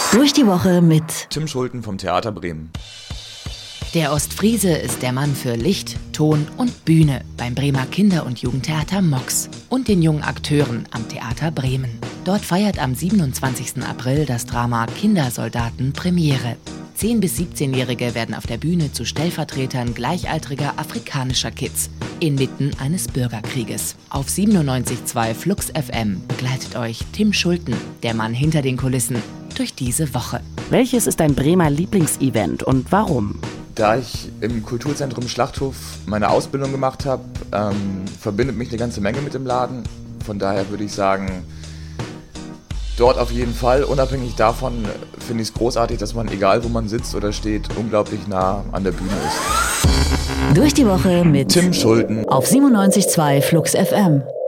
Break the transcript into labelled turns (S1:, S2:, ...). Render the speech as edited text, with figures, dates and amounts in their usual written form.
S1: Durch die Woche mit
S2: Tim Schulten vom Theater Bremen.
S3: Der Ostfriese ist der Mann für Licht, Ton und Bühne beim Bremer Kinder- und Jugendtheater MOX und den jungen Akteuren am Theater Bremen. Dort feiert am 27. April das Drama Kindersoldaten Premiere. 10- bis 17-Jährige werden auf der Bühne zu Stellvertretern gleichaltriger afrikanischer Kids inmitten eines Bürgerkrieges. Auf 97.2 Flux FM begleitet euch Tim Schulten, der Mann hinter den Kulissen, durch diese Woche.
S1: Welches ist dein Bremer Lieblingsevent und warum?
S2: Da ich im Kulturzentrum Schlachthof meine Ausbildung gemacht habe, verbindet mich eine ganze Menge mit dem Laden. Von daher würde ich sagen, dort auf jeden Fall. Unabhängig davon finde ich es großartig, dass man, egal wo man sitzt oder steht, unglaublich nah an der Bühne ist.
S1: Durch die Woche mit
S2: Tim Schulten
S1: auf 97.2 Flux FM.